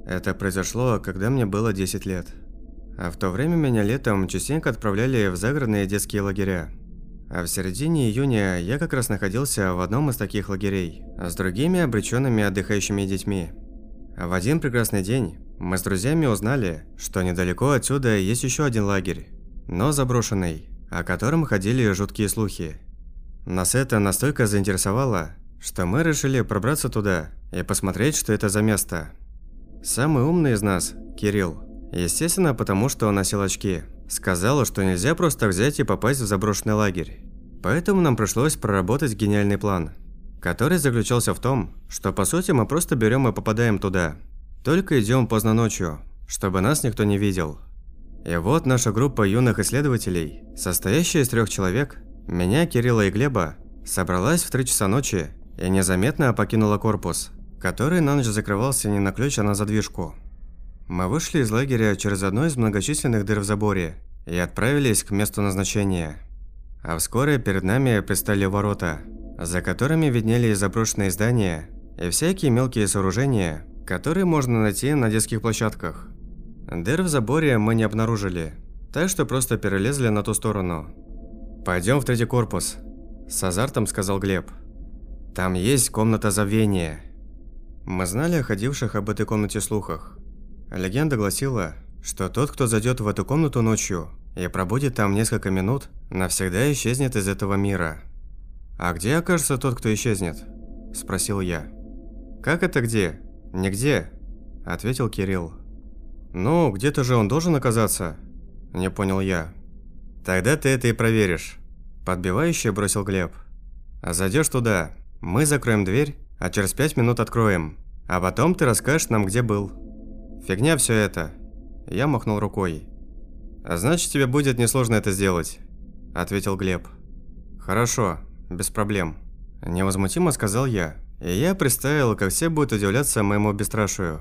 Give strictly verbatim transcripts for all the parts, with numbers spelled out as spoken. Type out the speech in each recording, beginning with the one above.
Это произошло, когда мне было десять лет. А в то время меня летом частенько отправляли в загородные детские лагеря. А в середине июня я как раз находился в одном из таких лагерей, с другими обреченными отдыхающими детьми. А в один прекрасный день мы с друзьями узнали, что недалеко отсюда есть еще один лагерь, но заброшенный, о котором ходили жуткие слухи. Нас это настолько заинтересовало, что мы решили пробраться туда и посмотреть, что это за место. Самый умный из нас, Кирилл, естественно, потому что он носил очки, сказал, что нельзя просто взять и попасть в заброшенный лагерь. Поэтому нам пришлось проработать гениальный план, который заключался в том, что по сути мы просто берем и попадаем туда. Только идем поздно ночью, чтобы нас никто не видел. И вот наша группа юных исследователей, состоящая из трех человек, меня, Кирилла и Глеба, собралась в три часа ночи и незаметно покинула корпус, который на ночь закрывался не на ключ, а на задвижку. Мы вышли из лагеря через одну из многочисленных дыр в заборе и отправились к месту назначения. А вскоре перед нами предстали ворота, за которыми виднелись заброшенные здания и всякие мелкие сооружения, которые можно найти на детских площадках. Дыр в заборе мы не обнаружили, так что просто перелезли на ту сторону. «Пойдем в третий корпус», – с азартом сказал Глеб. «Там есть комната забвения». Мы знали о ходивших об этой комнате слухах. Легенда гласила, что тот, кто зайдет в эту комнату ночью и пробудет там несколько минут, навсегда исчезнет из этого мира. «А где окажется тот, кто исчезнет?» – спросил я. «Как это где?» «Нигде», – ответил Кирилл. «Ну, где-то же он должен оказаться?» – не понял я. «Тогда ты это и проверишь», – подбивающе бросил Глеб. «А зайдешь туда, мы закроем дверь, а через пять минут откроем, а потом ты расскажешь нам, где был». «Фигня все это», – я махнул рукой. «А значит, тебе будет несложно это сделать», – ответил Глеб. «Хорошо, без проблем», – невозмутимо сказал я, и я представил, как все будут удивляться моему бесстрашию.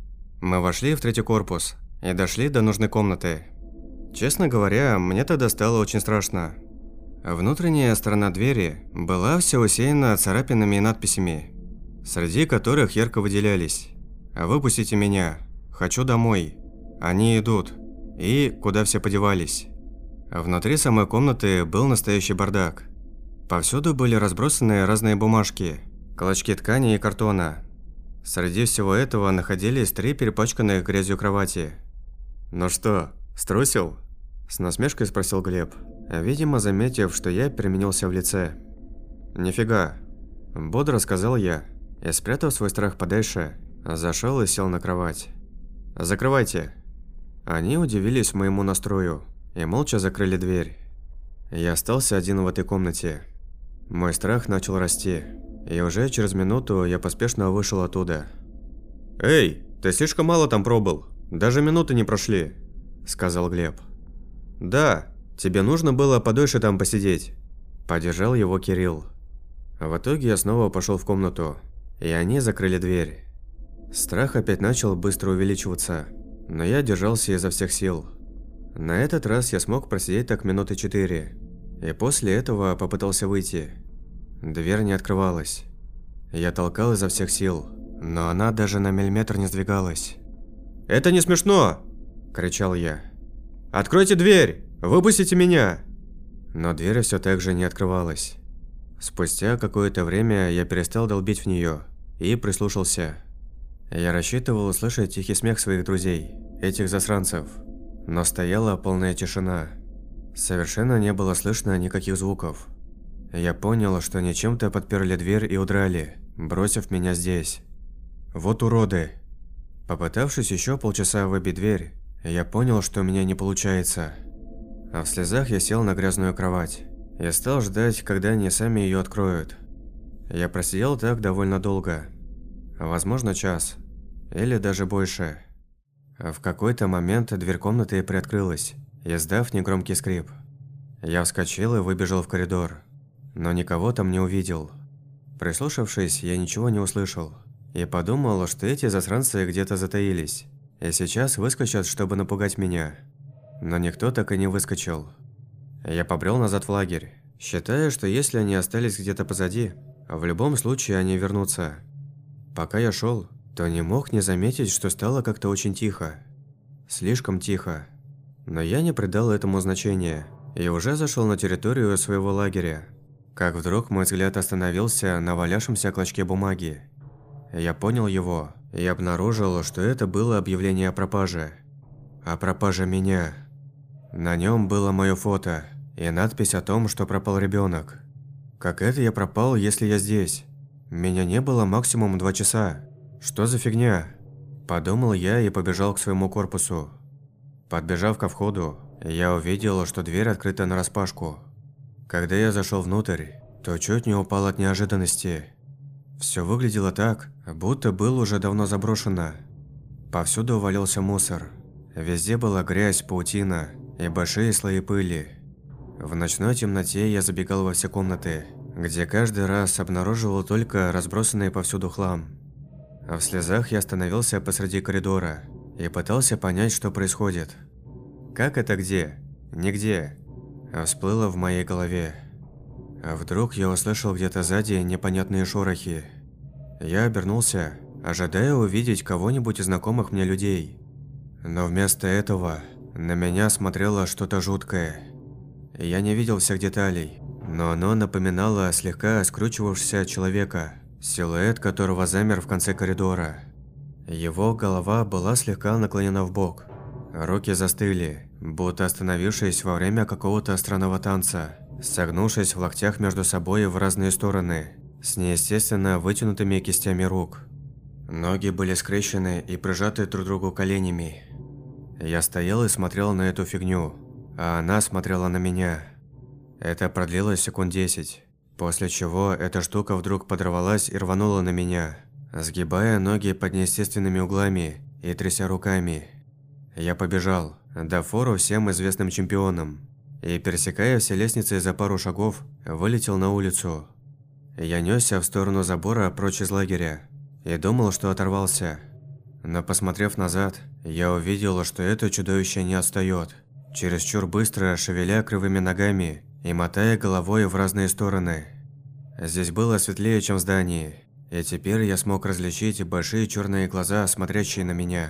Мы вошли в третий корпус и дошли до нужной комнаты. Честно говоря, мне тогда стало очень страшно. Внутренняя сторона двери была вся усеяна царапинами и надписями, среди которых ярко выделялись: «Выпустите меня», «Хочу домой», «Они идут» и «Куда все подевались». Внутри самой комнаты был настоящий бардак. Повсюду были разбросаны разные бумажки, клочки ткани и картона. Среди всего этого находились три перепачканных грязью кровати. «Ну что, струсил?» – с насмешкой спросил Глеб, видимо, заметив, что я переменился в лице. «Нифига», – бодро сказал я, и, спрятав свой страх подальше, зашел и сел на кровать. «Закрывайте». Они удивились моему настрою и молча закрыли дверь. Я остался один в этой комнате. Мой страх начал расти, и уже через минуту я поспешно вышел оттуда. «Эй, ты слишком мало там пробыл, даже минуты не прошли», – сказал Глеб. «Да, тебе нужно было подольше там посидеть», – поддержал его Кирилл. В итоге я снова пошел в комнату, и они закрыли дверь. Страх опять начал быстро увеличиваться, но я держался изо всех сил. На этот раз я смог просидеть так минуты четыре, и после этого попытался выйти. Дверь не открывалась. Я толкал изо всех сил, но она даже на миллиметр не сдвигалась. «Это не смешно!» – кричал я. «Откройте дверь! Выпустите меня!» Но дверь все так же не открывалась. Спустя какое-то время я перестал долбить в нее и прислушался. Я рассчитывал услышать тихий смех своих друзей, этих засранцев, но стояла полная тишина. Совершенно не было слышно никаких звуков. Я понял, что они чем-то подперли дверь и удрали, бросив меня здесь. Вот уроды! Попытавшись еще полчаса выбить дверь, я понял, что у меня не получается. А в слезах я сел на грязную кровать и стал ждать, когда они сами ее откроют. Я просидел так довольно долго, возможно, час, или даже больше. В какой-то момент дверь комнаты приоткрылась, издав негромкий скрип. Я вскочил и выбежал в коридор, но никого там не увидел. Прислушавшись, я ничего не услышал и подумал, что эти засранцы где-то затаились и сейчас выскочат, чтобы напугать меня. Но никто так и не выскочил. Я побрел назад в лагерь, считая, что если они остались где-то позади, в любом случае они вернутся. Пока я шел, то не мог не заметить, что стало как-то очень тихо. Слишком тихо. Но я не придал этому значения и уже зашел на территорию своего лагеря. Как вдруг мой взгляд остановился на валявшемся клочке бумаги. Я понял его и обнаружил, что это было объявление о пропаже. О пропаже меня. На нем было мое фото и надпись о том, что пропал ребенок. Как это я пропал, если я здесь? Меня не было максимум два часа. Что за фигня? Подумал я и побежал к своему корпусу. Подбежав ко входу, я увидел, что дверь открыта нараспашку. Когда я зашел внутрь, то чуть не упал от неожиданности. Все выглядело так, будто было уже давно заброшено. Повсюду валялся мусор. Везде была грязь, паутина и большие слои пыли. В ночной темноте я забегал во все комнаты, где каждый раз обнаруживал только разбросанный повсюду хлам. В слезах я остановился посреди коридора и пытался понять, что происходит. Как это где? Нигде. Всплыло в моей голове. А вдруг я услышал где-то сзади непонятные шорохи. Я обернулся, ожидая увидеть кого-нибудь из знакомых мне людей. Но вместо этого на меня смотрело что-то жуткое. Я не видел всех деталей, но оно напоминало слегка скручивавшегося человека, силуэт которого замер в конце коридора. Его голова была слегка наклонена вбок. Руки застыли, будто остановившись во время какого-то странного танца, согнувшись в локтях между собой в разные стороны, с неестественно вытянутыми кистями рук. Ноги были скрещены и прижаты друг к другу коленями. Я стоял и смотрел на эту фигню, а она смотрела на меня. Это продлилось секунд десять, после чего эта штука вдруг подорвалась и рванула на меня, сгибая ноги под неестественными углами и тряся руками. Я побежал, дав фору всем известным чемпионам, и, пересекая все лестницы за пару шагов, вылетел на улицу. Я несся в сторону забора прочь из лагеря и думал, что оторвался. Но, посмотрев назад, я увидел, что это чудовище не отстает, чересчур быстро шевеля кривыми ногами и мотая головой в разные стороны. Здесь было светлее, чем в здании, и теперь я смог различить большие черные глаза, смотрящие на меня.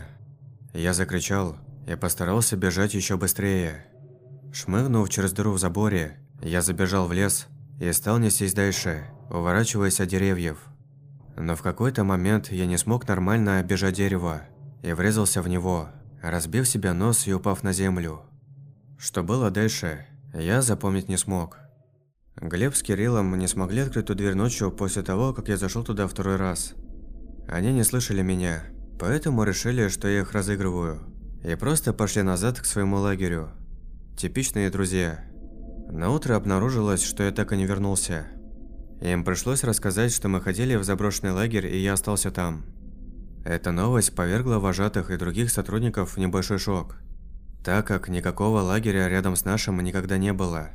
Я закричал и постарался бежать еще быстрее. Шмыгнув через дыру в заборе, я забежал в лес и стал нестись дальше, уворачиваясь от деревьев. Но в какой-то момент я не смог нормально оббежать дерево и врезался в него, разбив себе нос и упав на землю. Что было дальше, я запомнить не смог. Глеб с Кириллом не смогли открыть ту дверь ночью после того, как я зашел туда второй раз. Они не слышали меня, поэтому решили, что я их разыгрываю, и просто пошли назад к своему лагерю. Типичные друзья. Наутро обнаружилось, что я так и не вернулся. Им пришлось рассказать, что мы ходили в заброшенный лагерь, и я остался там. Эта новость повергла вожатых и других сотрудников в небольшой шок, так как никакого лагеря рядом с нашим никогда не было.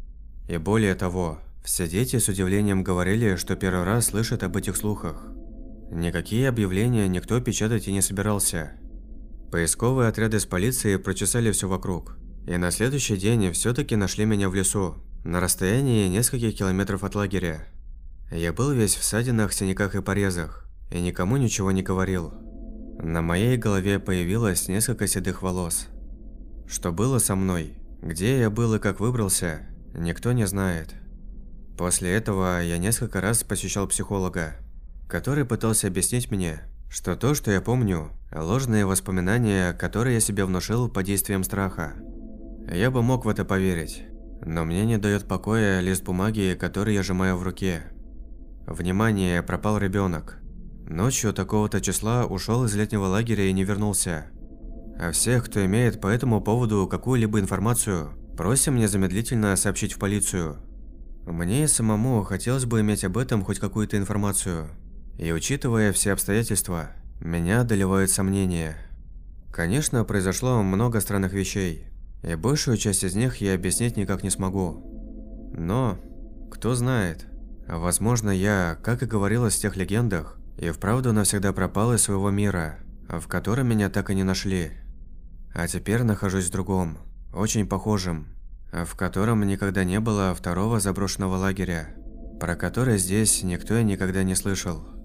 И более того, все дети с удивлением говорили, что первый раз слышат об этих слухах. Никакие объявления никто печатать и не собирался. Поисковые отряды с полицией прочесали все вокруг, и на следующий день все-таки нашли меня в лесу, на расстоянии нескольких километров от лагеря. Я был весь в ссадинах, синяках и порезах, и никому ничего не говорил. На моей голове появилось несколько седых волос. Что было со мной, где я был и как выбрался, никто не знает. После этого я несколько раз посещал психолога, который пытался объяснить мне, что то, что я помню, ложные воспоминания, которые я себе внушил под действием страха. Я бы мог в это поверить, но мне не дает покоя лист бумаги, который я сжимаю в руке. Внимание, пропал ребенок. Ночью такого-то числа ушел из летнего лагеря и не вернулся. А всех, кто имеет по этому поводу какую-либо информацию, просим незамедлительно сообщить в полицию. Мне и самому хотелось бы иметь об этом хоть какую-то информацию. И учитывая все обстоятельства, меня одолевают сомнения. Конечно, произошло много странных вещей, и большую часть из них я объяснить никак не смогу. Но, кто знает, возможно, я, как и говорилось в тех легендах, и вправду навсегда пропал из своего мира, в котором меня так и не нашли. А теперь нахожусь в другом, очень похожем, в котором никогда не было второго заброшенного лагеря, про который здесь никто и никогда не слышал.